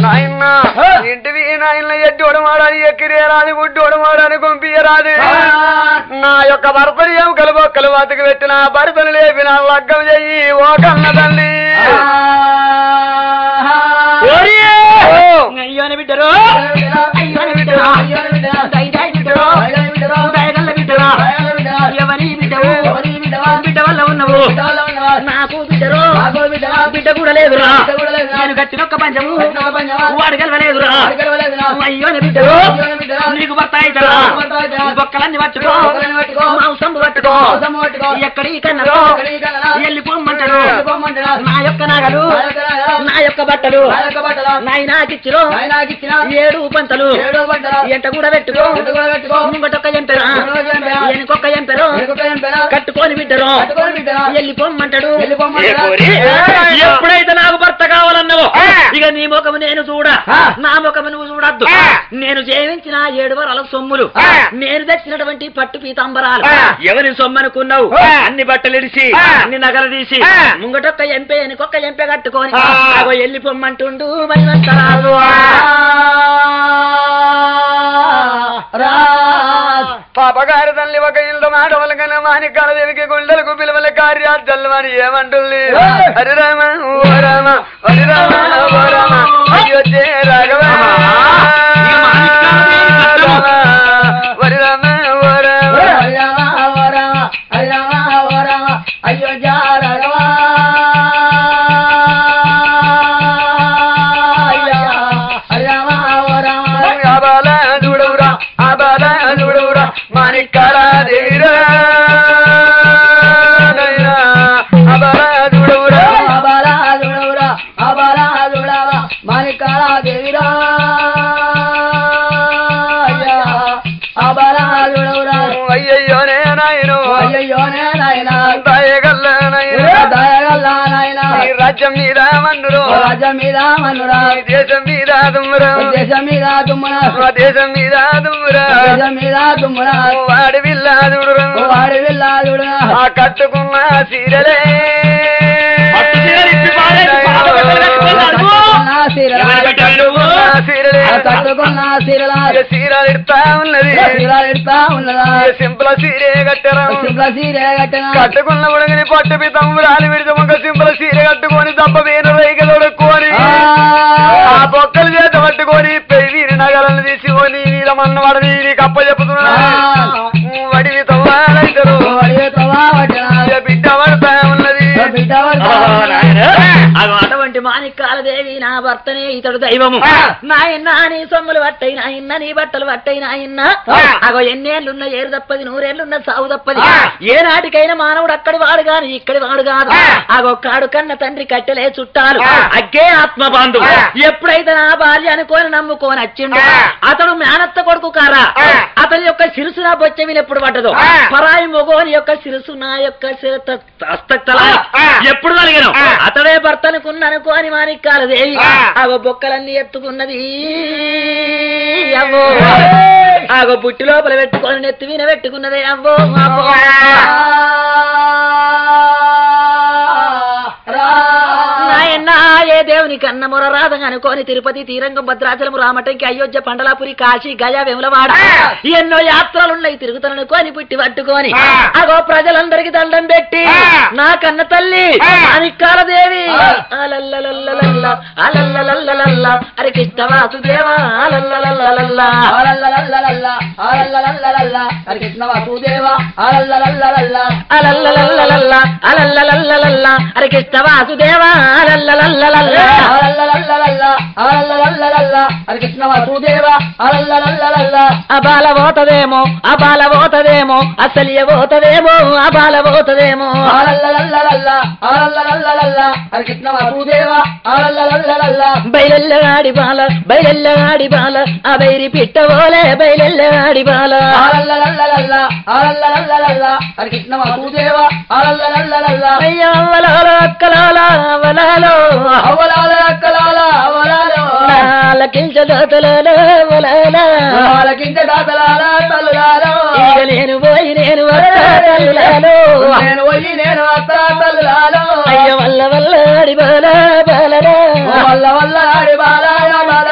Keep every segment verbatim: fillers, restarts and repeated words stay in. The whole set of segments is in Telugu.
నాయన ఇంటివి నాయన ఎడ్డోడు మాడని ఎక్కిరేరాది గుడ్డోడు మాడని గుంపియరాది నా యొక్క భర్తలు ఏం కలుబొక్కలు బతికి పెట్టిన భర్తలు లేపిన లగ్గం చెయ్యి ఓ కన్న తల్లి అయ్యోని బిడ్డరు అయ్యోని బిడ్డరు ఎవరి బిడ్డవు బిడ్డ వల్ల ఉన్నవు నాకు బిడ్డరు బిడ్డ కూడా లేదురా నేను గట్టిన ఒక్క పంచము వాడు గెలవలేదురా అయ్యోని బిడ్డరు నీకు భర్త అవుతారా బొక్కలన్నీ పట్టుకో మాంసం పట్టుకో ఎక్కడి కన్నరో వెళ్ళిపోమ్మంటారు నా యొక్క నగలు నా యొక్క బట్టలు నాయనాకిచ్చిరో ఏడు పంటలు ఎంట కూడా పెట్టుకో ముంగటొక్క ఎంపెరా వెనుకొక్క ఎంపెరో కట్టుకొని బిడ్డరు వెళ్ళిపోమ్మంటాడు ఎప్పుడైతే నాకు భర్త కావాలన్నావో ఇక నీ ముఖము నేను చూడ నా ముఖము నువ్వు చూడద్దు నేను జీవించిన ఏడు వరాల సొమ్ములు నేను తెచ్చినటువంటి పట్టు పీతాంబరాలు ఎవరి సొమ్ము అనుకున్నావు అన్ని బట్టలు ఇడిసి అన్ని నగలు తీసి ముంగటొక్క ఎంపే వెనుకొక్క ఎంపే కట్టుకొని వెళ్ళిపోమ్మంటుండు మళ్ళీ పాపగారి తల్లి ఒక ఇల్లు మాట వలకన మానికాల దేవికి గుండెలకు పిలువల కార్యాలు అని ఏమంటుంది హరిరామ ఓ రామ హరిరామ ఓ రామ అయోధ్య రాఘవ హరిరామ ఓ రామ హరిరామ ఓ రామ హరిరామ ఓ రామ అయోధ్య రాఘవ హరిరామ ఓ రామ ఆబాల చూడవురా ఆబాల చూడవురా మానికాల దేవిరా ఆబాల చూడవురా ఆబాల చూడవురా ఆబాల చూడవా మానికాల దేవిరా ఆబాల చూడవురా అయ్యయ్యోనే నాయను అయ్యయ్యోనే నాయన దయగల్ల నాయన దయగల్ల నాయన రాజ్యం మీద మన్నురు రాజ్యం మీద మన్నురా దేశం మీద దుమ్మురా దేశం మీద దుమ్మురా దేశం మీద దుమ్మురా దేశం మీద దుమ్మురా వాడి విల్లాదుడురా వాడి విల్లాదుడురా ఆ కట్టుకున్న సీరలే కట్టుకున్న సీరలా సీరలు ఇడతా ఉన్నది సీరలు ఇడతా ఉన్నదా సింపుల్ సీరే కట్టరా సింపుల్ సీరే కట్టరా కట్టుకున్న ఉడగని పట్టు పితంబురాలు విడిచి ఒక సింపుల్ సీరే కట్టుకొని దప్ప వేను రైక తొడుక్కొని ఆ బొక్కలు చేత పట్టుకొని పెళ్లి నగరాలను తీసుకొని నీలమన్న వాడు నీ కప్ప చెప్పుతున్నా వడివి తవ్వాలంటారు వడివి తవ్వా బిడ్డ పడతా ఉన్నది బిడ్డ అటువంటి మాణిక్యాల దేవి నా భర్తనే ఇతడు దైవము నాయన్న నీ సొమ్ములు పట్టయి నాయన్న నీ బట్టలు పట్టయి నాయన్న అగో ఎన్నేళ్లున్న ఏరు తప్పది నూరేళ్లున్న సాగు తప్పది ఏ నాటికైనా మానవుడు అక్కడి వాడు గాని ఇక్కడి వాడు కాదు అగో కాడు కన్న తండ్రి కట్టెలే చుట్టాలు అగ్గే ఆత్మ బాంధు ఎప్పుడైతే నా భార్య అనుకోని నమ్ముకోని వచ్చిండు అతడు మేనత్త కొడుకు కారా అతని యొక్క శిరసు నా బొచ్చమిని ఎప్పుడు పట్టదు పరాయి మొగోని యొక్క శిరసు నా యొక్క ఎప్పుడు కలిగిన అతడే భర్త అనుకున్ననుకోని మాణిక్యాల దేవి ఆగో బొక్కలన్నీ ఎత్తుకున్నది అవ్వో ఆగో బుట్టి లోపల పెట్టుకొని నెత్తి మీద పెట్టుకున్నదే అవ్వో అవ్వో నాయన్న ఏ దేవుని కన్న మొర రాధం అనుకోని తిరుపతి తీరంగం భద్రాచలము రామటంకి అయోధ్య పండలాపురి కాశీ గయా వెములవాడ ఎన్నో యాత్రలున్నాయి తిరుగుతాననుకోని పుట్టి పట్టుకొని అగో ప్రజలందరికి దండం పెట్టి నా కన్న తల్లి మాణిక్యాల దేవి అలల్లలల్లలల్ల అలల్లలల్లలల్ల అరే కృష్ణ వాసుదేవా అలల్లలల్లలల్ల అలల్లలల్లలల్ల అలల్లలల్లలల్ల అరే కృష్ణ వాసుదేవా అలల్లలల్లలల్ల అలల్లలల్లలల్ల అలల్లలల్లలల్ల అరే కృష్ణ వాసుదేవా అలల్లలల్లలల్ల అలల్లలల్లలల్ల అలల్లలల్లలల్ల అరే కృష్ణ వాసుదేవా అలల్లలల్లలల్ల అబాల పోతదేమో అబాల పోతదేమో అసలియ పోతదేమో అబాల పోతదేమో అలల్లలల్లలల్ల అలల్లలల్లలల్ల అరే కృష్ణ వాసుదేవా అలల్లలల్లలల్ల బయలెల్లగాడి బాల బయలెల్లగాడి బాల ఆ బైరి పిట్టవోలే బయలెల్లగాడి బాల అలల్లలల్లలల్ల అలల్లలల్లలల్ల అరే కృష్ణ వాసుదేవా అలల్లలల్లలల్ల అయ్యో అవలాల అక్కలాల అవలాలో అవలాల అక్కలాల అవలాలో నాలకించ దాతలాల అవలాల నాలకించ దాతలాల తల్లులాలో ఇక నేను పోయి నేను వస్తా తల్లులాలో నేను పోయి నేను వస్తా తల్లులాలో అయ్య వల్ల వల్ల ఆడి బాల బాలరా వల్ల వల్ల ఆడి బాల బాల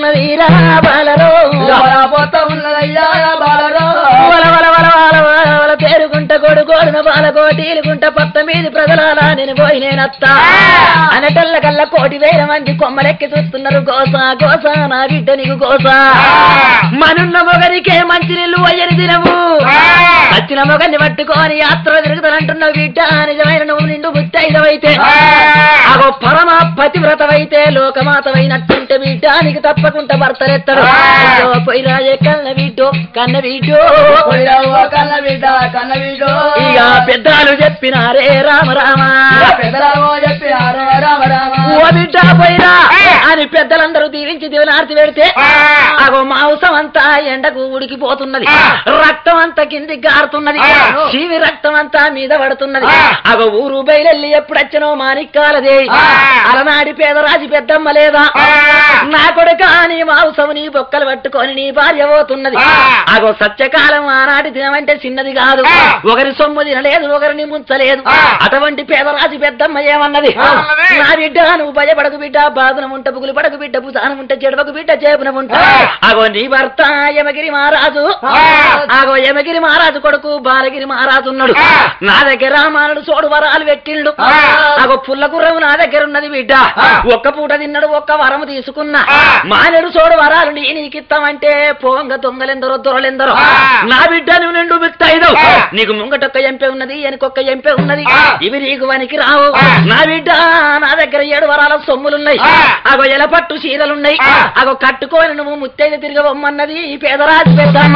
ఉన్నది రా బాలలో పోతా ఉన్నదయ్యా బాలరో వల వల వల వల వల వల తేరుకుంట కొడు కోడిన బాలకోటీలుకుంట పట్ట మీది ప్రజలాలా నేను పోయి నేనత్తా అనటల్ల కల్లా కోటి వేల మంది కొమ్మలెక్కి చూస్తున్నారు గోసా గోసా నా బిడ్డ నీకు గోసా మనున్న మొగరికే మంచి నీళ్ళు వయ్యని దినము వచ్చిన మొగన్ని పట్టుకొని యాత్ర తిరుగుతానంటున్నావు బిడ్డ నిజమైన నువ్వు నిండు ముత్తైదవైతే అగో పరమ పతివ్రతవైతే లోకమాతవైనట్టుంటే బిడ్డ నీకు తప్పకుండా భర్తలెత్తడు పోయిరాజే కన్న బిడ్డో కన్న బిడ్డో కన్న బిడ్డ కన్న బిడ్డ ఇక పెద్దలు చెప్పినారే రామ రామ పెద్దరామో చెప్పినారు రామ రామ ఓ బిడ్డ పోయిరా అని పెద్దలందరూ దీవించి దివనార్తి పెడితే అగో మాంసం అంతా ఎండకు ఉడికిపోతున్నది రక్తం అంతా కింది గారుతున్నది శివి రక్తం అంతా మీద పడుతున్నది అగో ఊరు బయలెల్లి ఎప్పుడొచ్చనో మాణిక్కాలదే అలనాడి పేదరాజు పెద్దమ్మ లేదా నా కొడుక నీ మాంసం నీ బొక్కలు పట్టుకొని నీ భార్య పోతున్నది అగో సత్యకాలం ఆనాటి దినమంటే చిన్నది కాదు ఒకరి సొమ్ము తినలేదు ఒకరిని ముంచలేదు అటువంటి పేదరాజు పెద్దమ్మ ఏమన్నది నా బిడ్డ నువ్వు భయపడకు బిడ్డ బాధనం ఉంట బుగులు పడకు బిడ్డ భుజానం ఉంటే చెడవకు బిడ్డ చేపున ఉంటా అగో నీ భర్త యమగిరి మహారాజు అగో యమగిరి మహారాజు కొడుకు బాలగిరి మహారాజు ఉన్నాడు నా దగ్గర మానడు సోడు వరాలు పెట్టిండు అగో పుల్ల గుర్రము నా దగ్గర ఉన్నది బిడ్డ ఒక్క పూట తిన్నాడు ఒక్క వరము తీసుకున్నా మానడు సోడు వరాలు నీ నీకిస్తామంటే పోంగ దొంగలెందరో దొరలెందరో నా బిడ్డ నువ్వు నిండు మిత్తైదు నీకు ముంగటొక్క ఎంపే ఉన్నది వెనకొక్క ఎంపే ఉన్నది ఇవి నీకు వనికి రావు నా బిడ్డ నా దగ్గర ఏడు వరాల సొమ్ములున్నాయి అగో ఎలపట్టు చీరలున్నాయి అగో కట్టుకొని నువ్వు ముత్తైదు తిరగవమ్మన్నది ఈ పేదరాజు పెద్దమ్మ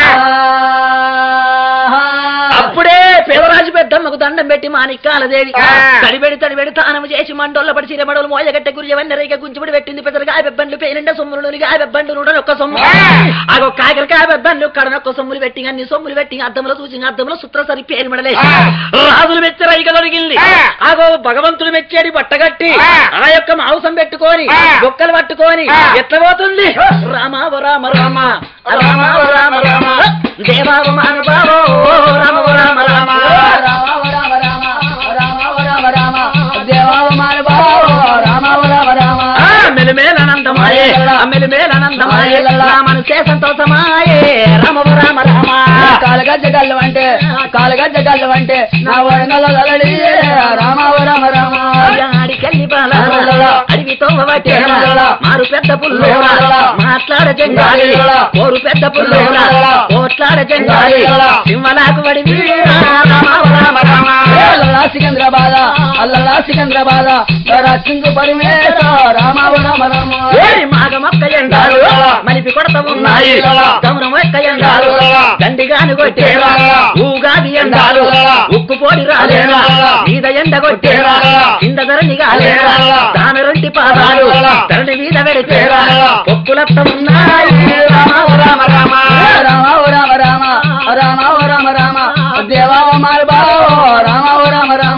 అప్పుడే పేదరాజు పెద్దమ్మకు దండం పెట్టి మాణిక్కాలదేవి తడిబెడి తడిబెడి తానము చేసి మండోళ్ళ పడి చీరమడలు మోయగట్ట గురియవన్నీ రేఖ గుంచుబడి పెట్టింది పెద్దలుగా బెబ్బండ్లు పేనిండ సొమ్ములు నూనెగా బెబ్బండ్లు నూడనొక్క సొమ్ము అగో కాకరకాయ బెబ్బండ్లు కడనొక్క సొమ్ములు పెట్టి అన్ని సొమ్ములు పెట్టి అద్దంలో చూసి అద్దంలో సుత్ర సరి పేరు మడలే రాజులు మెచ్చే రైక దొరికింది అగో భగవంతుడు మెచ్చేది బట్టగట్టి ఆ యొక్క మాంసం పెట్టుకొని బొక్కలు పట్టుకొని ఎట్లా పోతుంది రామ రామ రామ రామ రామ రామ దేవావ మానవావో రామ రామ రామ రామ రామ రామ రామ రామ రామ దేవావ మానవావో రామ రామ రామ మెలిమేలనందమాయే మెలిమేలనందమాయే రామను చే సంతోషమాయే రామ రామ రామ కాలగజ్జ గల్లు అంటే కాలగజ్జ గల్లు అంటే నా వరంగల్ లలడి రామ రామ రామ అడికెళ్ళి బాల అడివితో మారు పెద్ద పుల్లోరా మాట్లాడ జంగాలి ఓరు పెద్ద పుల్లోరా ఓట్లాడ జంగాలి సింహలాకు వడి రామ రామ రామ అల్లలా సికంద్రాబాద అల్లలా సికంద్రాబాద సింగు పరిమేత రామ రామ రామ మాగ మొక్క ఎండాలు మలిపి కొడత ఉన్నాయి గౌరవం ఎక్క ఎండాలు గండిగాని కొట్టేరా ఊగాది ఎండాలు ఉక్కు పోడి రాలేరా మీద ఎండ కొట్టేరా కింద ధరణి కాలేరా దాని రెండు పాదాలు ధరణి మీద పెడితేరా పొక్కులత్తమున్నాయి రామ రామ రామ రామ రామ రామ రామ రామ రామ దేవావ మాల్బావో రామ రామ రామ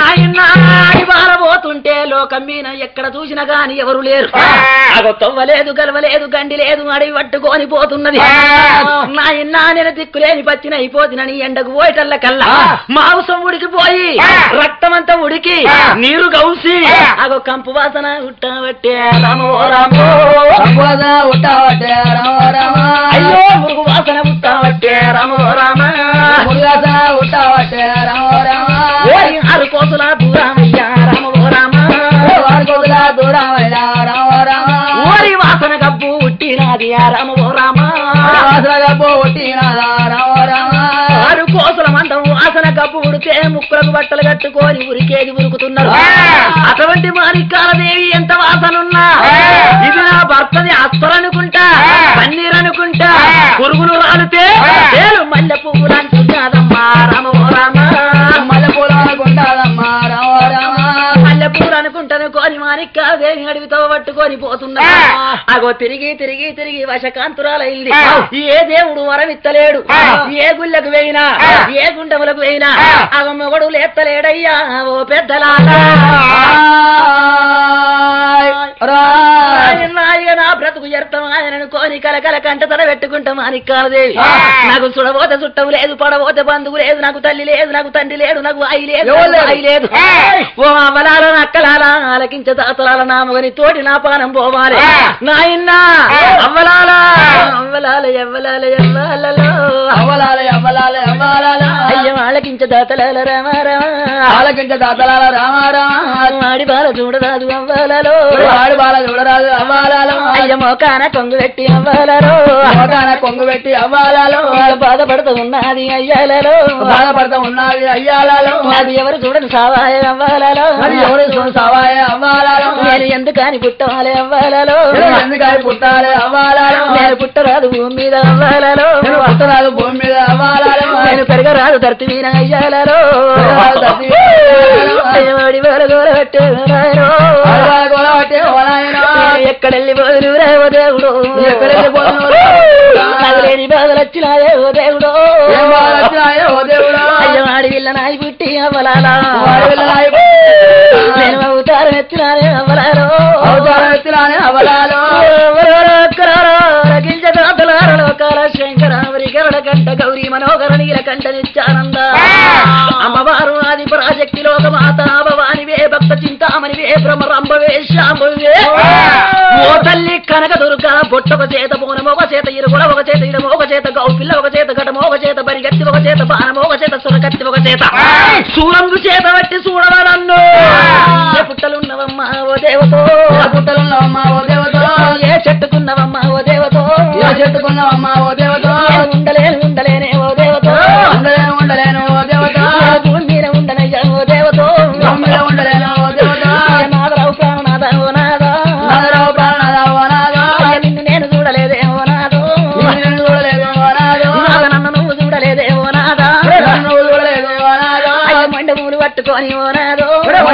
పోతుంటే లోకం మీద ఎక్కడ చూసినా గాని ఎవరు లేరు అగో తవ్వలేదు గలవలేదు గండి లేదు అడవి పట్టుకొని పోతున్నది నాయనా నేను దిక్కులేని పచ్చిన అయిపోతున్నని ఎండకు పోయేటల్ల కల్లా మాంసం ఉడికిపోయి రక్తమంతా ఉడికి నీరు గౌసి అగో కంపు వాసన ఉట్టబట్టే రామో రామో ఉట్టబట్టే రామ రామ అయ్యో మురుగు వాసన ఉట్టబట్టే రామో రామ మురుగాసన ఉట్టబట్టే రామ రామ ఓరి ఆరు కోసుల దూరమయ్యా రామో రామ ఆరు కోసుల దూరమయ్యా రామ రామ ఓరి వాసన గబ్బు ఉట్టినాది రామో రామ వాసన గబ్బు ఉట్టినాదా రామ రామ ఆరు కోసుల మందం వాసన గబ్బు ఉడితే ముక్కులకు బట్టలు కట్టుకొని ఉరికేది ఉరుకుతున్నారు అటువంటి మాణిక్కాలదేవి ఎంత వాసనున్నా ఇది నా భర్తది అత్తరనుకుంటా పన్నీర్ అనుకుంటా పురుగులు రాలితే మల్లె పువ్వులు అనుకుంటాదమ్మా రామో రామ మల్లె పూలు అనుకుంటాదమ్మా రామ రామ మల్లె పూలు అనుకుంటాను కోరి మాణిక్కాలదేవి అడవితో పట్టుకొని పోతున్నా అగో తిరిగి తిరిగి తిరిగి వశకాంతురాలైంది ఏ దేవుడు వరమిత్తలేడు ఏ గుళ్ళకు వేయినా ఏ గుండములకు వేయినా అగ మొగడు లేత్తలేడయ్యా ఓ పెద్దలాగా నా బ్రతుకు ఎర్తమాయన అనుకోని కలకల కంట తల పెట్టుకుంటా మాణిక్యాలదేవి నాకు సుడబోతే చుట్టం లేదు పడబోతే బంధువు లేదు నాకు తల్లి లేదు నాకు తండ్రి లేడు నాకు ఆయి లేదు ఆయి లేదు ఓ అమలాల నక్కలాల ఆలకించ తాతలాల నామగని తోటి నా పానం పోవాలి నాయన్నా అవ్వలాల అవ్వలాల ఎవ్వలాల ఎవ్వాలలో అవ్వలాల అవ్వలాల అవ్వాలాల అయ్య ఆలకించ తాతలాల రామారామ ఆలకించ దాతలాల రామారామ ఆడి బాల చూడరాదు అవ్వాలలో ఆడు బాల చూడరాదు అవ్వాలాలో అయ్య మోకాన కొంగు పెట్టి అవ్వాలలో మోకాన కొంగు పెట్టి అవ్వాలాలో బాధపడుతూ ఉన్నది అయ్యాలలో బాధపడతా ఉన్నది అయ్యాలలో అది ఎవరు చూడని సావాయ అవ్వాలలో అది ఎవరు సావాయ అవ్వాలాలో నేను ఎందుకని పుట్టవాలి అవ్వాలలో ఎందుకని పుట్టాలి అవ్వాలాలో నేను పుట్టరాదు భూమి మీద అవ్వాలలో నేను పుట్టరాదు భూమి మీద అవ్వాలాలో నేను పెరగరాదు ధర్తి మీద అయ్యాలలో అయ్యవాడి వేల గోల పెట్టే ఎక్కడెళ్ళి పోదును రేవో దేవుడు ఎక్కడెళ్ళి పోదును నాకు లేని బాధలు వచ్చినాయే ఓ దేవుడు అయ్యవాడి వీళ్ళ నాయి పుట్టి అవ్వలాలా నేను అవతారం ఎత్తినానే అవ్వలాలో అవతారం ఎత్తినానే అవ్వలాలో లోకాల శంకరావరి గరుడ కంట గౌరీ మనోహర నీల కంట నిత్యానంద అమ్మవారు ఆది పరాశక్తి లోకమాత భవానివే భక్త చింతామణివే భ్రమరంభవే శాంభవే ఓ తల్లి కనక దుర్గా బొట్టొక చేత బోనం ఒక చేత ఇరుగుల ఒక చేత ఇడమ ఒక చేత గౌపిల్ల ఒక చేత ఘటమ ఒక చేత బరిగత్తి ఒక చేత బాణం ఒక చేత సురకత్తి ఒక చేత సూరంగు చేత బట్టి చూడవా నన్ను ఏ పుట్టలున్నవమ్మా ఓ దేవతో పుట్టలున్నవమ్మా ఓ దేవతో ఏ చెట్టుకున్నవమ్మా ఓ దేవతో ఏ చెట్టుకున్నవమ్మా ఓ దేవతో ఉండలేను ఉండలేనే ఓ దేవతో ఉండలేను ఉండలేను ఓ దేవతో భూమి మీద ఉండనయ్యా ఓ దేవతో భూమి మీద ఉండలేను ఓ దేవతో నాదరావు ప్రాణనాథ ఓ నాదా నాదరావు ప్రాణనాథ ఓ నాదా నిన్ను నేను చూడలేదే ఓ నాదో నిన్ను చూడలేదు ఓ నాదో నాద నన్ను నువ్వు చూడలేదే ఓ నాదా నన్ను నువ్వు చూడలేదు ఓ నాదో మండమూలు పట్టుకొని ఓ నాదో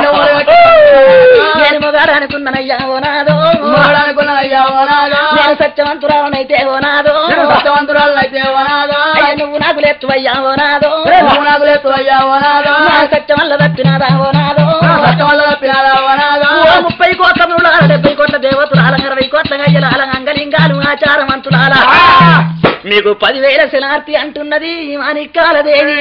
నేను మొగాడు అనుకున్నానయ్యా ఓ నాదో మొగాడు అనుకున్నానయ్యా ఓ నాదో నేను సత్యవంతురాలనైతే ఓ నాదో సత్యవంతురాలనైతే ఓ నాదో నువ్వు నాకు లేత్తువయ్యా ఓ నాదో నువ్వు నాకు లేత్తువయ్యా ఓ నాదో సత్యం వల్ల తప్పినాదా ఓ నాదో సత్యం వల్ల తప్పినాదా ఓ నాదో ముప్పై కోట్ల నులాల డెబ్బై కోట్ల దేవతలాల అరవై కోట్ల గయ్యలాల అంగలింగాలు ఆచారమంతులాల మీకు పదివేల శనార్థి అంటున్నది మాణిక్యాలదేవి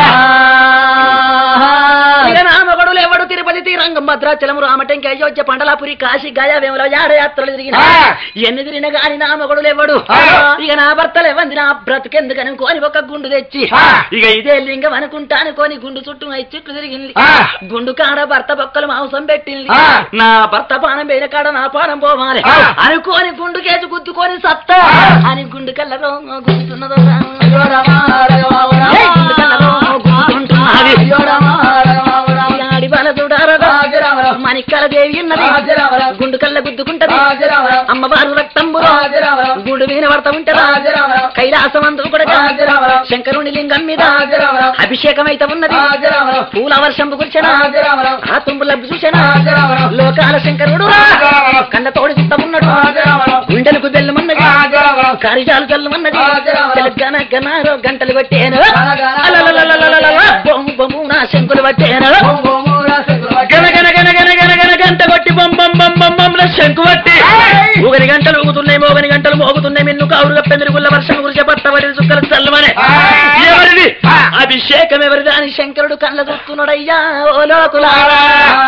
ఇక నామగడులు ఎవడు తిరుపతి తీరంగం భద్రాచలం రామటంకి అయోధ్య పండలాపురి కాశీ గయా వేముల యాడయాత్రలు తిరిగిన ఎన్ని తిరిగిన గాని నామగడులు ఎవడు ఇక నా భర్తలు ఇవ్వంది నా బ్రతుకెందుకు అనుకోని ఒక గుండు తెచ్చి ఇక ఇదే లింగం అనుకుంటా అనుకోని గుండు చుట్టూ ఐదు చుట్లు తిరిగింది గుండు కాడ భర్త బొక్కలు మాంసం పెట్టింది నా భర్త పానం పోయిన కాడ నా పానం పోవాలి అనుకోని గుండు కేసు గుద్దుకొని సత్తా అని గుండు కళ్ళలో గుర్తున్నదో ఆడి బాల చూడారదా మాణిక్యాలదేవి ఉన్నది గుండు కళ్ళ గుద్దుకుంటది అమ్మవారు రక్తంబు గుండు మీద పడతా ఉంటదా కైలాసమందు కూడా శంకరుని లింగం మీద అభిషేకం అయితే ఉన్నది పూల వర్షం కూర్చొని ఆ తుంబుల చూసిన లోకాల శంకరుడు కళ్ళ తోడి చిత్తమున్నాడు గుండెలకు బెల్లమన్నది కారిజాలు చల్లమన్నది తెలంగాణ గనారో గంటలు పట్టేను బొమ్ము బొమ్ము నా శంకులు పట్టేను గన గన గన గన గన గన గంట కొట్టి బొమ్మం బొమ్మం బొమ్మల శంకు పట్టి ఒకరి గంటలు ఊగుతున్నాయి మోగని గంటలు మోగుతున్నాయి మిన్ను కావురుగా పెందురుగుల్ల వర్షం గురించి పట్టబడి చుక్కలు చల్లమనే ఎవరిది అభిషేకం ఎవరిది అని శంకరుడు కళ్ళ చూస్తున్నాడయ్యా ఓ లోకులారా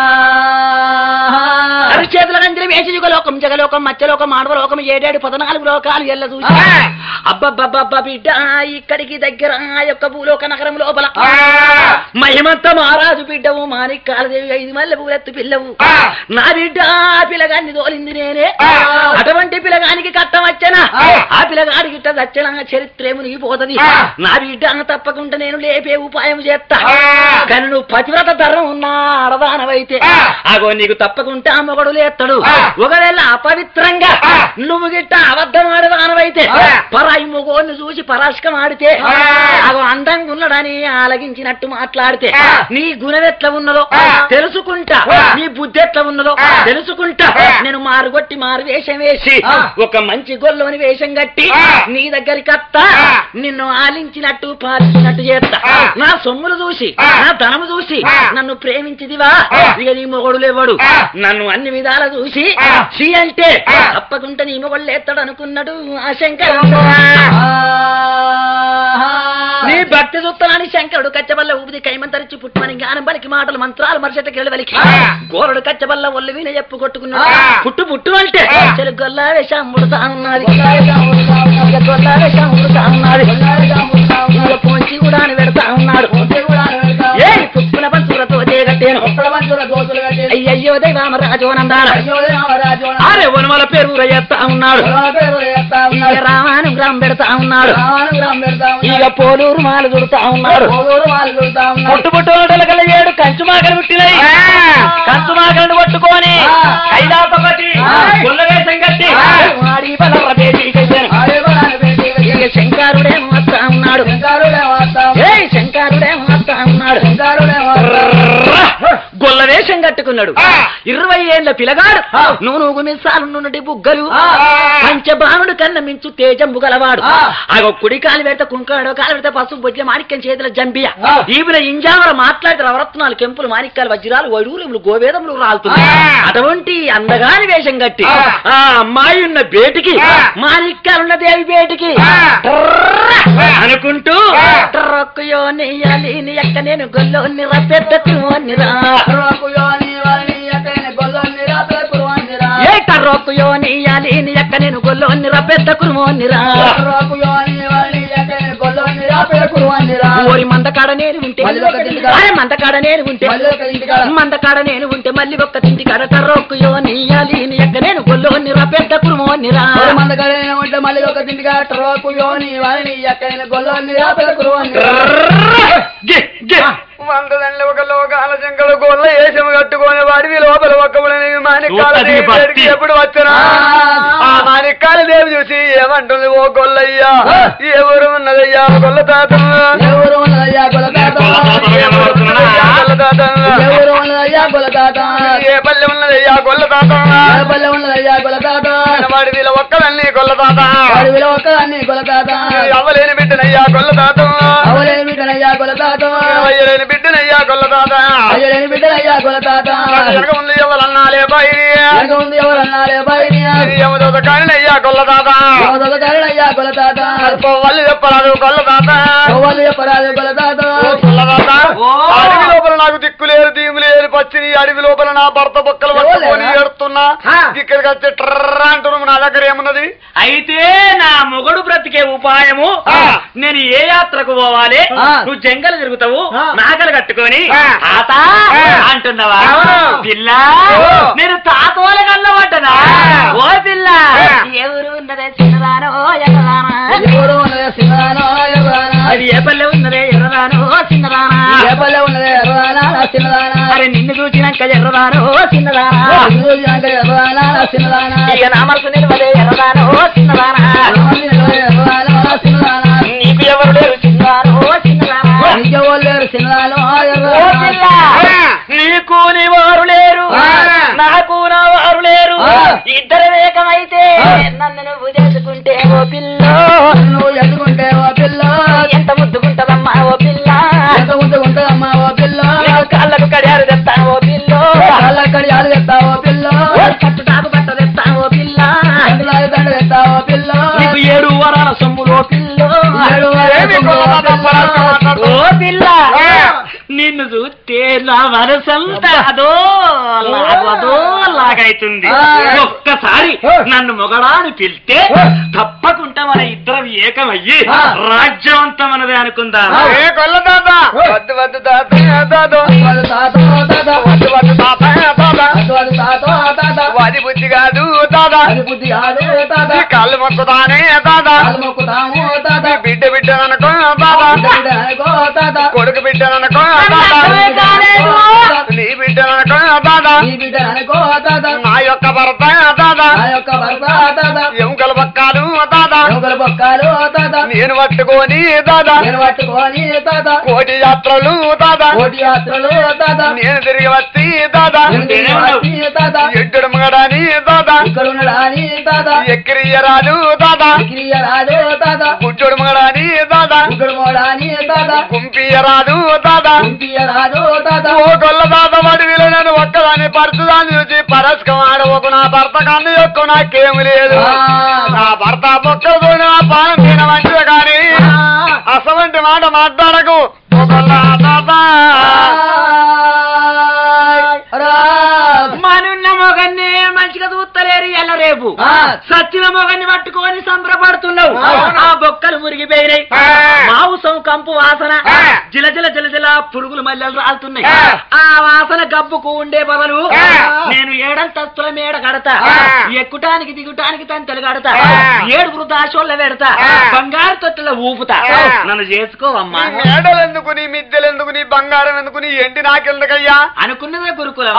చేతుల గంజలు వేసి యుగలోకం జగలోకం మధ్యలోకం మానవలోకం ఏడేడు పద్నాలుగు లోకాలు ఎల్ల చూసి అబ్బబ్బబ్బబ్బ బిడ్డ ఇక్కడికి దగ్గర ఆ యొక్క భూలోక నగరం లోపల మహిమంత మహారాజు బిడ్డవు మాణిక్యాలదేవి ఐదు మల్లె పూలెత్తు పిల్లవు నా బిడ్డ ఆ పిల్లగాన్ని తోలింది నేనే అటువంటి పిల్లగానికి కట్టం వచ్చనా ఆ పిల్లగాడికి ఇట్ట దచ్చన చరిత్రేము నీపోతుంది నా బిడ్డ తప్పకుండా నేను లేపే ఉపాయం చేస్తా కానీ నువ్వు పతివ్రత ధర్మం ఉన్నా ఆడదానవైతే అగో నీకు తప్పకుండా మొగడు లేస్తాడు ఒకవేళ అపవిత్రంగా నువ్వు గిట్ట అబద్ధం ఆడదానవైతే పరాయి మొగోని చూసి పరాశకం ఆడితే అగో అందంగా ఉన్నాడని ఆలగించినట్టు మాట్లాడితే నీ గుణం ఎట్లా ఉన్నదో తెలుసుకుంటా నీ బుద్ధి ఎట్లా ఉన్నదో తెలుసుకుంటా నేను మారుగొట్టి మారు వేషం వేసి ఒక మంచి గొల్లోని వేషం కట్టి నీ దగ్గరికి అత్తా నిన్ను ఆలించినట్టు పాలించినట్టు చేస్తా నా సొమ్ములు చూసి నా ధనము చూసి నన్ను ప్రేమించిదివా ఇక నీ మొగడు లేవాడు నన్ను అన్ని విధాలు కళ్ళాల చూసి సి అంటే తప్పకుండా నీ మొగళ్ళు ఎత్తాడు అనుకున్నాడు ఆ శంకరుడు. నీ భక్తి చూస్తానని శంకరుడు కచ్చబల్ల ఊపిది కైమంతరిచి పుట్టుమని జ్ఞానం బలికి మాటలు మంత్రాలు మరిచెట్టు వెళ్ళి గోరుడు కచ్చబల్ల ఒళ్ళు వీణ చెప్పు కొట్టుకున్నాడు. పుట్టు పుట్టు అంటే గొల్లా వేషం ముడుతా ఉన్నది, గొల్లా వేషం ముడుతా ఉన్నది, పోంచి కూడా పెడతా ఉన్నాడు. ఏ పుప్పుల పంచులతో చేగట్టేను అయ్యయ్యో దైవామరాజోనందాడు. అరే వనమల పేరు ఎత్తా ఉన్నాడు, రామానుగ్రహం పెడతా ఉన్నాడు. ఇక పోలూరు మాలు చుడతా ఉన్నాడు. పుట్టు పుట్టు కల ఏడు కంచు మాకలు పుట్టినాయి. కంచు మాకలను పట్టుకొని ఐదాపతి గుల్లవేషం కట్టి శంకరుడేమో వస్తా ఉన్నాడు. ఏ శంకరుడేమో వస్తా ఉన్నాడు. గొల్ల వేషం కట్టుకున్నాడు. ఇరవై ఏళ్ల పిలగాడు నువ్వు నువ్వు మిస్సాలున్నటి బుగ్గలు పంచబాణుడు కన్న మించు తేజంబు గలవాడు. అగో కుడి కాలు పెడితే కుంకాడో కాలు పెడితే పసుపు బొజ్జ మాణిక్యం చేతుల జంబియ ఈవిడ ఇంజామర మాట్లాడితే రవరత్నాలు కెంపులు మాణిక్యాలు వజ్రాలు వడుగులు గోవేదములు రాలుతున్నాయి. అటువంటి అందగాని వేషం కట్టి ఆ అమ్మాయి ఉన్న బేటికి మాణిక్యాలున్న దేవి బేటికి అనుకుంటూ ట్రక్కుయో నెయ్యాలి నీ ఎక్క నేను గొల్లో నిరా పెద్దకు నిరా ఏ కర్రోకుయో నెయ్యాలి నీ ఎక్క నేను గొల్లో నిరా పెద్ద కురుమోనిరా ఓరి మందకాడ నేను ఉంటే మందకాడ నేను ఉంటే మందకాడ నేను ఉంటే మళ్ళీ ఒక్క తింటి కాడ కర్రోకుయో నెయ్యాలి నీ ఎక్క నేను గొల్లో నిరా పెద్ద కురుమోనిరా మందకాడ ఉంటే మళ్ళీ ఒక తింటి కాడ కర్రోకుయో నీ వారిని ఎక్క గొల్లో నిరా పెద్ద కురుమోనిరా వందదండ్ల ఒక లోకాల శంకరు గోళ్ళ వేషం కట్టుకునే వాడివి లోపల ఒక్కబడని మాణిక్యాల దేవి ఎప్పుడు వచ్చినా ఆ మాణిక్యాల దేవి చూసి ఏమంటుంది ఓ గొల్లయ్యా ఎవరు ఉన్నదయ్యా గొల్ల తాత ఎవరు ఉన్నదయ్యా గొల్ల తాత గొల్ల తాత ఎవరు ఉన్నదయ్యా గొల్ల తాత ఏ పల్లె ఉన్నదయ్యా గొల్ల తాత ఏ పల్లె ఉన్నదయ్యా గొల్ల తాత వాడి వీళ్ళ ఒక్కదన్ని గొల్ల తాత వాడి వీళ్ళ ఒక్కదాన్ని గొల్ల తాత అవ్వలేని బిడ్డనయ్యా గొల్ల తాత అవలేని బిడ్డనయ్యా గొల్ల తాత అయ్యలేని బిడ్డనయ్యా గొల్ల తాత అయ్యలేని బిడ్డనయ్యా గొల్ల తాత వెనక ఉంది ఎవరన్నాలే బయని వెనక ఉంది ఎవరన్నాలే బయని ఏమదో కానినయ్యా గొల్ల తాత ఎవరో కారణయ్యా గొల్ల తాత వాళ్ళు చెప్పరాదు గొల్ల తాత వాళ్ళు చెప్పరాదు గొల్ల తాత గొల్ల తాత అడవి లోపల నాకు దిక్కు లేరు దీము లేరు పచ్చిని అడవి లోపల నా భర్త బొక్కలు పట్టుకొని ఏడుతున్నా ఇక్కడికి వచ్చి ట్రర్ అంటున్నాము నా దగ్గర ఏమున్నది అయితే నా మొగడు బ్రతికే ఉపాయము నేను ఏ యాత్రకు పోవాలి నువ్వు జంగలు తిరుగుతావు నాగలు కట్టుకొని తాత అంటున్నావా పిల్ల నేను తాతోల కన్నబడ్డనా ఓ పిల్ల ఎవరు ఉన్నదే చిన్నదానో ఎర్రదానా ఎవరు ఉన్నదే చిన్నదానో ఎర్రదానా అది ఏ పల్లె ఉన్నదే ఎర్రదానో చిన్నదానా ఏ పల్లె ఉన్నదే ఎర్రదానా చిన్నదానా అరే నిన్ను చూసినాక ఎర్రదానో చిన్నదానా చూసినాక ఎర్రదానా చిన్నదానా ఇక నా మనసు నిలవదే ఎర్రదానో చిన్నదానా ఎర్రదానా చిన్నదానా నీకు ఎవరు లేరు చిన్నదానో చిన్నదానా నీకెవరు లేరు చిన్నదానో ఎర్రదానా నీకు నీ వారు లేరు నాకు నా వారు లేరు ఇద్దరు ఏకమైతే నన్ను నువ్వు చేసుకుంటే ఓ పిల్ల నువ్వు ఎత్తుకుంటే ఓ పిల్ల ఎంత ముద్దుకుంటదమ్మా ఓ పిల్ల ఎంత ముద్దుకుంటుందమ్మా ఓ పిల్ల కాళ్ళకు కడియారు తెస్తా ఓ పిల్ల కాళ్ళక్కడి ఆలు తెస్తా ఓ పిల్ల కట్టు టాపు బట్ట తెస్తా ఓ పిల్ల అందులాగే దండ తెస్తా ఓ పిల్ల నీకు ఏడు వరాల సొమ్ములో పిల్ల ఏడు ఓ పిల్ల నిన్ను చూస్తే నా మనసంతా అదో అదో లాగైతుంది ఒక్కసారి నన్ను మొగడాని పిలిస్తే తప్పకుండా మన ఇద్దరం ఏకమయ్యి రాజ్యవంతం అన్నది అనుకుందాం ఏ గొల్ల తాత వద్దు వద్దు తాత తాత వద్దు వద్దు తాత తాత వాది బుద్ధి కాదు తాత కాళ్ళు మొక్కుతానే తాత బిడ్డ బిడ్డ అనుకో తాత కొడుకు బిడ్డ అనుకో నీ బిడ్డ అనుకో తాత నా యొక్క భర్త తాత ఎముకల పక్కాలు తాత దాదా ఎముకల బొక్కలు తాత నేను పట్టుకొని దాదా నేను పట్టుకొని తాత కోటి యాత్రలు దాదా కోటి యాత్రలు తాత నేను తిరిగి వచ్చి దాదా నేను తిరిగి వచ్చి తాత ఎడ్డు మగడాని దాదా ఇక్కడ ఉన్నడాని తాత ఎక్కిరియరాదు దాదా క్రియరాదు తాత గుడ్డు మగడాని దాదా ఇక్కడ మోడాని తాత గుంపియరాదు దాదా కుంపియరాదు తాత ఓ గొల్ల దాత వాడి వీళ్ళను ఒక్కదాన్ని పరచుదాన్ని చూసి పరస్కం ఆడవకు నా భర్త కన్ను యొక్క నాకేమి లేదు నా భర్త పొక్కతో నా పానం తిన మంచిది కానీ అసవంటి మాట మాట్లాడకు ఓ గొల్ల దాత మనున్న మొగన్ని మంచిగా చూస్తలేరు ఎల్ల రేపు సచ్చిన మొగన్ని పట్టుకొని సంబరపడుతున్నావు ఆ బొక్కలు మురిగిపోయినాయి మాంసం కంపు వాసన జిలజిల జిలజిల పురుగులు మల్లెలు రాలుతున్నాయి ఆ వాసన గబ్బుకు ఉండే బదులు నేను ఏడంతస్తుల మేడ కడతా ఎక్కుటానికి దిగుటానికి తంతెలు కడతా ఏడుగురు దాశోళ్ళ పెడతా బంగారు తొట్టెల ఊపుతా నన్ను చేసుకోవమ్మా మేడలు ఎందుకు నీ మిద్దెలు ఎందుకు నీ బంగారం ఎందుకు నీ ఎండి నాకెందుకయ్యా అనుకున్నదే గురుకులం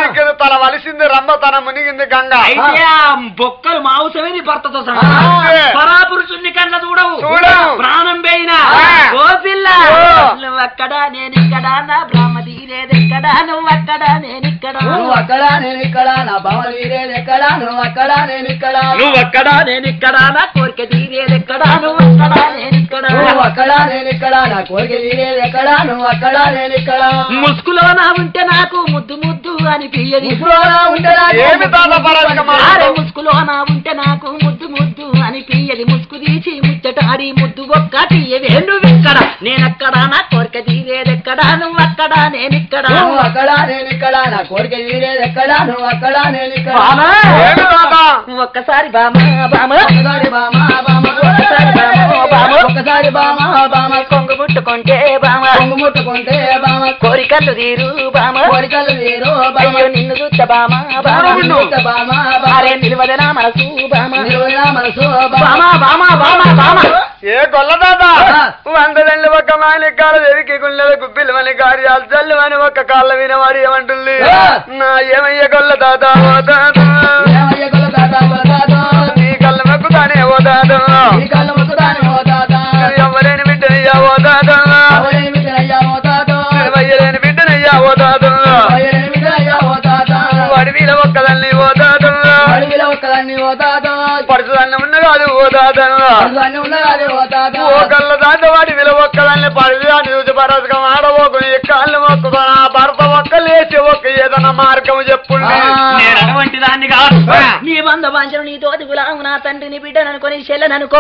తల వలిసింది రమ్మ తన మునిగింది గంగ అయితే ఆ బొక్కలు మాంసమే నీ భర్తతో పరాపురుషుణ్ణి కన్న చూడవు చూడవు. ప్రాణం పోయినా ఓ పిల్ల నువ్వక్కడా నేనిక్కడా నా బ్రహ్మ తీరేదెక్కడా నువ్వక్కడా నేనిక్కడా నువ్వు అక్కడ నేను ఇక్కడ నా బావ తీరేది ఎక్కడ నువ్వు అక్కడ నేను ఇక్కడ నువ్వక్కడా నేనిక్కడా నా కోరిక తీరేదెక్కడా నువ్వక్కడా నేనిక్కడా నువ్వు అక్కడ నేను ఇక్కడ నా కోరిక తీరేది ఎక్కడ నువ్వు అక్కడ నేను ఇక్కడ ముసుగులో నా ఉంటే నాకు ముద్దు ముద్దు అనిపించది ముసుగులోనా ఉంటే నాకు ఏమి తాత పరాజకమా? అరే ముసుగులో నా ఉంటే నాకు ముద్దు ముద్దు అనిపించది ముసుగు తీసి ముచ్చటాడి ముద్దు ఒక్కటి నువ్వెక్కడ నేనెక్కడా నా కోరిక తీరేదెక్కడా నువ్వక్కడా నేనిక్కడా నువ్వు అక్కడ నేను ఇక్కడ నా కోరిక తీరేది ఎక్కడ నువ్వు అక్కడ నేను ఇక్కడ ఏమి తాత ఒక్కసారి బామా బామా ఒక్కసారి బామా బామా ఒక్కసారి బామా బామా ఒక్కసారి బామా బామా కొంగు ముట్టుకుంటే బామా కొంగు ముట్టుకుంటే బామా కోరికలు తీరు బామా కోరికలు తీరు బామా అయ్యో నిన్ను చూస్త బామా బామా బామా అరే నిలవదనా మనసు బామా నిలువనా మనసు బామా బామా బామా బామా ఏ గొల్ల తాత వందలండి ఒక్క మాని కాళ్ళ వెరికి గుళ్ళ గుబ్బిలు మని కార్యాలు చల్లు అని ఒక్క కాళ్ళ వినవాడి ఏమంటుంది నా ఏమయ్య గొల్ల తాత ఓ తాత ఏమయ్య గొల్ల తాత గొల్ల తాత నీ కళ్ళ మొక్కుతానే ఓ తాత నీ కళ్ళ మొక్కుతానే ఓ తాత ఎవరైన బిడ్డనయ్యా ఓ తాత ఎవరైన బిడ్డనయ్యా ఓ తాత వయ్యలేని బిడ్డనయ్యా ఓ తాత ఎవరైన బిడ్డనయ్యా ఓ తాత అడవిలో ఒక్కదాన్ని ఓ తాత అడవిలో ఒక్కదాన్ని ఓ తాత పడుచుదాన్ని ఉన్న కాదు ఓ తాత అడుగుదాన్ని ఉన్నదాన్ని ఓ తాత ఓ కళ్ళ తాత వాడి విల ఒక్కదాన్ని పడుచుదాన్ని చూసి పరసకం ఆడబోకు నీ కాళ్ళు మొక్కుతాను ఆ భర్త ఒక్క లేచి ఒక్క ఏదన్నా మార్గం చెప్పుండి నేను అటువంటి దాన్ని కాదు నీ బంధ బాంచను నీ తోటి గులాము నా తండ్రిని బిడ్డననుకొని చెల్లెననుకో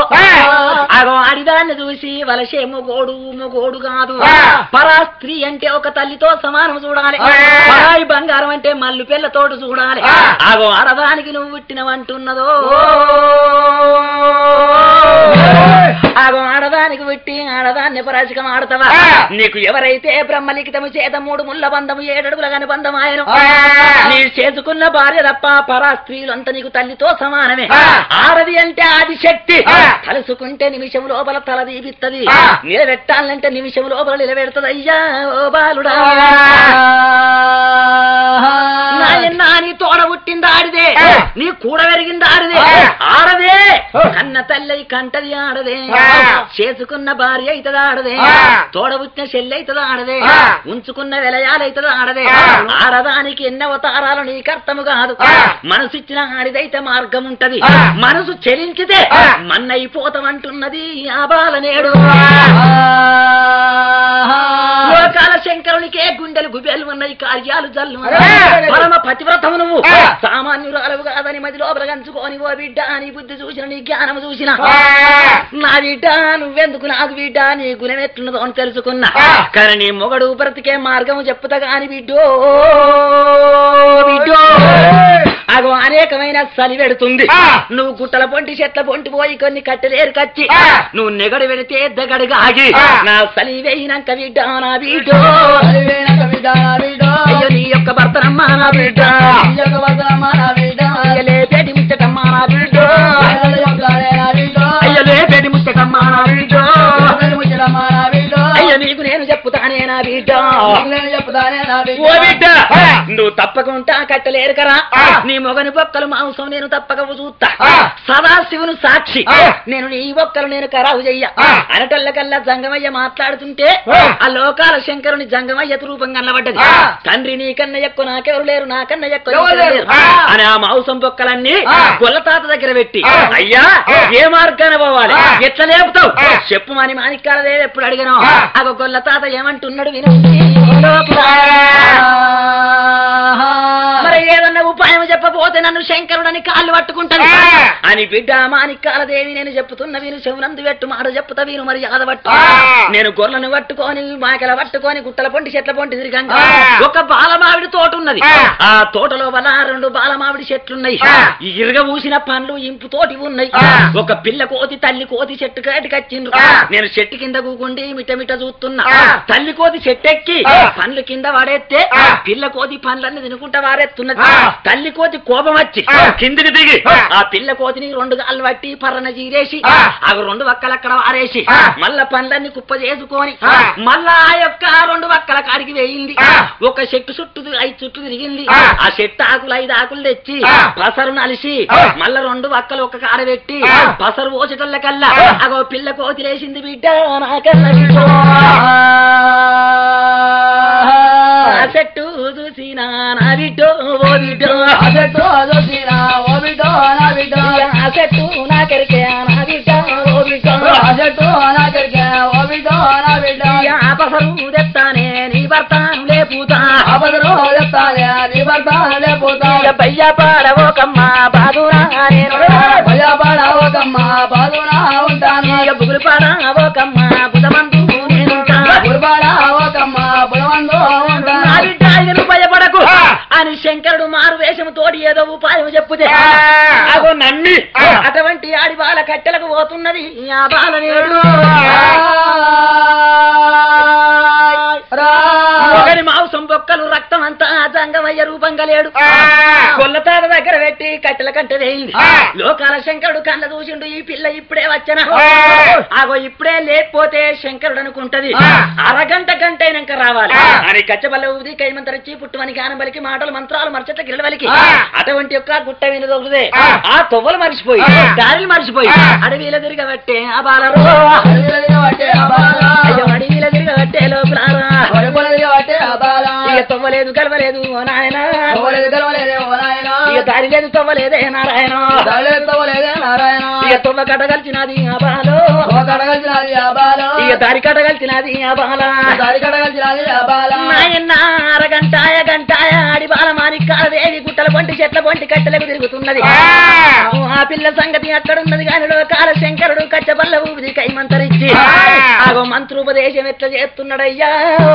అగో ఆడిదాన్ని చూసి వలసే మొగోడు మొగోడు కాదు పరా స్త్రీ అంటే ఒక తల్లితో సమానం చూడాలి పరాయి బంగారం అంటే మల్లు పిల్లతోటి చూడాలి అగో ఆడదానికి నువ్వు పుట్టినవంటున్నదో అగో ఆడదానికి పుట్టి ఆడదాన్ని పరాశకం ఆడతావా నీకు ఎవరైతే బ్రహ్మలిఖితము చేత మూడు ముళ్ళ బంధము ఏడడుగుల కాని బంధం ఆయన నీ చేసుకున్న భార్య తప్ప పరా స్త్రీలంతా నీకు తల్లితో సమానమే ఆడది అంటే ఆది శక్తి తలుసుకుంటే నిమిషం లోపల తల దీపిత్తది నిలబెట్టాలంటే నిమిషం లోపల నిలబెడుతుంది అయ్యా ఓ బాలుడా నీ తోడ పుట్టింది ఆడిదే నీ కూడ పెరిగింది ఆడిదే ఆడదే కన్న తల్లి కంటది ఆడదే చేసుకున్న భార్య అవుతుంది ఆడదే తోడ పుట్టిన చెల్లి అవుతుంది ఆడదే ఉంచుకున్న వెలయాలైతుంది ఆడదే ఆడదానికి ఎన్ని అవతారాలు నీకు అర్థము కాదు మనసు ఇచ్చిన ఆడిదైతే మార్గం ఉంటది మనసు చెలించితే మన్నైపోతామంటున్నది ఆ బాలనేడు లోకాల శంకరునికే గుండెలు గుబేలు ఉన్నాయి కార్యాలు జల్లు పరమ పతివ్రతము నువ్వు సామాన్యురాలవు కాదని మది లోపల గంచుకొని ఓ బిడ్డ నీ బుద్ధి చూసిన నీ జ్ఞానము చూసిన నా బిడ్డ నువ్వెందుకు నాకు బిడ్డ నీ గుణం ఎట్లున్నదో అని తెలుసుకున్నా కానీ నీ మొగడు బ్రతికే మార్గము చెప్పుతా కాని బిడ్డో బిడ్డో అగో అనేకమైన చలి పెడుతుంది నువ్వు గుట్టల పొంటి చెట్ల పొంటి పోయి కొన్ని కట్టెలేరు కచ్చి నువ్వు నెగడు పెడితే దగడుగా ఆగి నా చలి వేయినాక బిడ్డ నా బిడ్డో అయ్యో నీ యొక్క భర్తనమ్మా నా బిడ్డ అయ్య లేపేటి ముచ్చటమ్మా నా బిడ్డో అయ్య లేపేటి ముచ్చటమ్మా నా బిడ్డో అయ్య నీకు నేను చెప్పుతానే నా బిడ్డ నేను చెప్తానే నా ఓ బిడ్డ నువ్వు తప్పకుండా కట్టలేరు కదా నీ మొగని బొక్కలు మాంసం నేను తప్పక చూస్తా సదాశివుని సాక్షి నేను నీ బొక్కలు నేను ఖరాబు చెయ్య అనటల్లకల్లా జంగమయ్య మాట్లాడుతుంటే ఆ లోకాల శంకరుని జంగమయ్య రూపం కనబడ్డది తండ్రి నీకన్నా ఎక్కువ నాకెవరు లేరు నాకన్నా ఎక్కువ లేరు అని ఆ మాంసం బొక్కలన్నీ గొల్లతాత దగ్గర పెట్టి అయ్యా ఏ మార్గాన పోవాలి ఎట్లా లేపుతావు చెప్పు మని మాణిక్యాలదేవి ఎప్పుడు అడిగాను ఆ గొల్ల తాత ఏమంటున్నాడు విను మరి ఏదన్నా ఉపాయం చెప్పబోతే నన్ను శంకరుడని కాళ్ళు పట్టుకుంటాను అని బిడ్డ మాణిక్యాలదేవి నేను చెప్తున్న వీరు శివునందు పెట్టు మాట చెప్పుతా వీరు మరి యాదవట్టు నేను గొర్రెలను పట్టుకొని మాకల పట్టుకొని గుట్టల పొంటి చెట్ల పొంటి తిరిగంగా ఒక బాలమావిడి తోట ఉన్నది ఆ తోటలో వల్ల రెండు బాలమావిడి చెట్లున్నాయి ఇరుగ పూసిన పండ్లు ఇంపు తోటి ఉన్నాయి ఒక పిల్ల కోతి తల్లి కోతి చెట్టు కాటికి వచ్చిండ్రు నేను చెట్టు కింద కూకుండి మిట మిట చూస్తున్నా తల్లి కోతి చెట్టెక్కి పండ్లు కింద వాడేస్తే పిల్ల కోతి పండ్లన్నీ తినుకుంటా వారేస్తున్నది తల్లి కోతి కోపం వచ్చి కిందికి దిగి ఆ పిల్ల కోతిని రెండు గాళ్ళు పట్టి పర్రన చీరేసి అవి రెండు వక్కలు అక్కడ వారేసి మళ్ళా పండ్లన్నీ కుప్ప చేసుకొని మళ్ళా ఆ యొక్క రెండు వక్కల కాడికి వేయింది ఒక చెట్టు చుట్టూ ఐదు చుట్టూ తిరిగింది ఆ చెట్టు ఆకులు ఐదు ఆకులు తెచ్చి పసరు నలిసి మళ్ళా రెండు వక్కలు ఒక కాడ పెట్టి పసరు పోసేటల్ల కల్లా అగో పిల్ల కోతి లేసింది బిడ్డ నాకన్నా ఆ చెట్టు చూసినా నా బిడ్డో ఓ బిడ్డో ఆ చెట్టు చూసినా ఓ బిడ్డో నా బిడ్డో ఆ చెట్టు నాకెరికే నా బిడ్డ ఓ బిడ్డో ఆ చెట్టు నాకెరికే ఓ బిడ్డో నా బిడ్డో ఆ పసరు తెస్తానే నీ భర్తను లేపుతా ఆ పసరు తెస్తానే నీ భర్తను లేపుతా బయ్య పాడవోకమ్మ బాదురా నేను బయ్య పాడవోకమ్మ బాదురా ఉంటాను బుగులు పాడవోకమ్మ బుధమందు నేనుంటా బుగులు పాడవోకమ్మ బుధమందు ఉంటాను నా బిడ్డ ఆయన భయపడకు అని శంకరుడు మారు వేషము తోడి ఏదో ఉపాయం చెప్పుతే అగో నమ్మి అటువంటి ఆడి బాల కట్టెలకు పోతున్నది ఆ బాల నేడు ఒకరి మాంసం బొక్కలు రక్తం అంతా జంగమయ్య రూపంగా లేడు కొల్లతాడ దగ్గర పెట్టి కట్టెల కంట వేయింది లోకాల శంకరుడు కళ్ళ చూసిండు ఈ పిల్ల ఇప్పుడే వచ్చనా ఆగో ఇప్పుడే లేకపోతే శంకరుడు అనుకుంటది అరగంట గంట అయినాక రావాలి అని కచ్చబల్ల ఊది కైమంతరచి పుట్టుమని గానబలికి మాటలు మంత్రాలు మరచట్ల గిరవలికి అటువంటి యొక్క గుట్ట విన దొరుకుతుంది ఆ తొవ్వలు మరిచిపోయి దారిలు మరిచిపోయి అడవిలో తిరగబట్టే ఆ బాలరు అయ్యో అడవిలో తిరగబట్టే లోపలారా ఇక తొవ్వలేదు గెలవలేదు ఓ నాయన ఇక దారి లేదు తొవ్వలేదే నారాయణ ఇక తొవ్వ కట్టగలిచినది ఆ బాలో ఇక దారి కట్టగలిచినది ఆ బాల నాయన అరగంటాయ గంటాయ ఆడి బాల మాణిక్యాలదేవి గుట్టల పొంటి చెట్ల పొంటి కట్టెలకు తిరుగుతున్నది ఆ పిల్ల సంగతి అక్కడున్నది కాని లోకాల శంకరుడు కచ్చబల్ల ఊపిది కైమంతరించి ఆగో మంత్రోపదేశం ఎట్లా చేస్తున్నాడయ్యా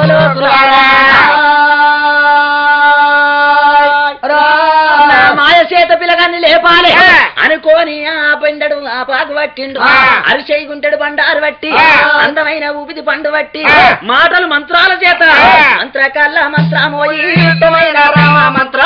మాయ చేత పిల్లగాన్ని లేపాలి అనుకోని ఆ బండడు ఆ పాకు పట్టిండు అరిచేయగుంటాడు బండారు పట్టి అందమైన ఊపిది పండు పట్టి మాటలు మంత్రాల చేత మంత్రకల్ల మంత్రమోయిమైన రామ మంత్రం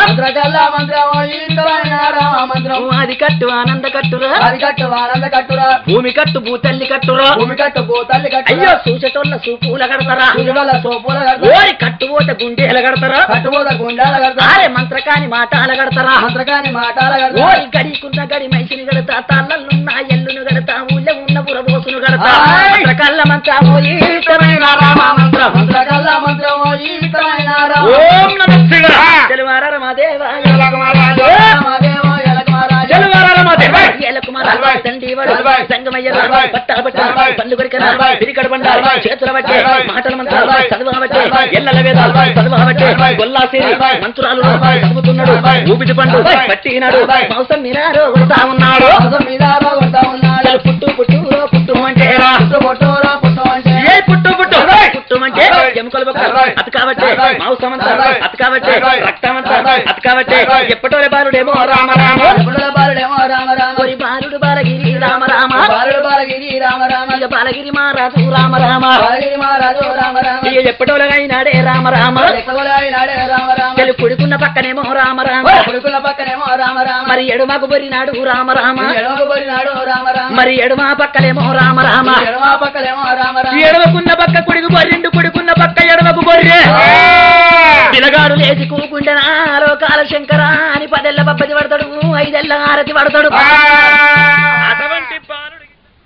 అది కట్టు ఆనంద కట్టురా అది కట్టు ఆనంద కట్టురా భూమి కట్టు భూతల్లి కట్టురా భూమి కట్టు భూతల్లి కట్టు అయ్యో సూచటోళ్ళ సూపుల కడతారా సోపుల ఓరి కట్టుపోత గుండెల కడతారా కట్టుపోత గుండాల కడతారా అరే మంత్రకాని మాటాల కడతారా మంత్రకాని మాటాల కడతారా ఓరి గడికున్న గడి మనిషిని గడతా తల్లలున్న ఎల్లును గడతా ఊళ్ళో ఉన్న పురబోసును గడతా మంత్రకల్ల మంత్రమోయితమైన రామ మంత్రం మంత్రకల్ల మంత్రమోయితమైన రామ ఓం నమః శివాయ తెలువార రమాదేవ చేతుల బట్టే మాటల మంత్రాలు చదువబట్టే ఎల్లల వేదాలు చదువబట్టే గొల్లాసేరి మంత్రాలు చదువుతున్నాడు ఊపిది పండు పట్టినాడు మౌసం మీరారో కొడతా ఉన్నాడు పుట్టు పుట్టు పుట్టు అంటే ఏ పుట్టు పుట్టు పుట్టుమంటే ఎముకల బొక్క అది కాబట్టే మాంసమంతా అది కాబట్టే రక్తమంతా అది కాబట్టే ఎప్పటోలే బాలుడేమో రామ రామ బాలుడేమో రామ రామ బాలుడు బాలగిరి రామ రామ బాలుడు బాలగిరి రామ రామ బాలగిరి మహారాజు రామ రామ బాలగిరి మహారాజు రామ రామ ఎప్పటోలగైనాడే రామ రామ ఎక్కడైనాడే రామ రామ పుడుకున్న పక్కనేమో రామ రామ పుడుకున్న పక్కనేమో రామ రామ రామ మరి ఎడుమకు బొరినాడు రామ రామ ఎడమకు పోయినాడు రామ రామ మరి ఎడుమా పక్కలేమో రామ రామ ఎడమ పక్కలేమో రామ రామ ఎడవకున్న పక్క కుడికి బొర్రెండు కుడుకున్న పక్క ఎడమకు బొర్రె పిలగాడు లేచి కూకుండెనా లోకాల శంకర అని పదెళ్ళ పబ్బది పడతాడు ఐదెళ్ళ ఆరతి పడతాడు అటువంటి బాలుడు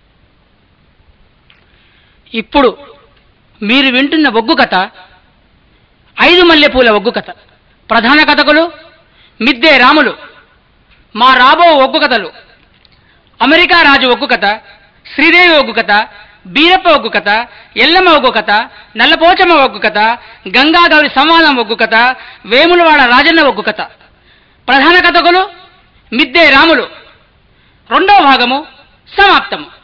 ఇప్పుడు మీరు వింటున్న ఒగ్గు కథ ఐదు మల్లెపూల ఒగ్గు కథ. ప్రధాన కథకులు మిద్దే రాములు. మా రాబో ఒగ్గు కథలు అమెరికా రాజు ఒగ్గు కథ, శ్రీదేవి ఒగ్గు కథ, బీరప్ప ఒగ్గు కథ, ఎల్లమ్మ ఒగ్గు కథ, నల్లపోచమ్మ ఒగ్గు కథ, గంగాగౌరి సంవాదం ఒగ్గు కథ, వేములవాడ రాజన్న ఒగ్గు కథ. ప్రధాన కథకులు మిద్దే రాములు. రెండవ భాగము సమాప్తము.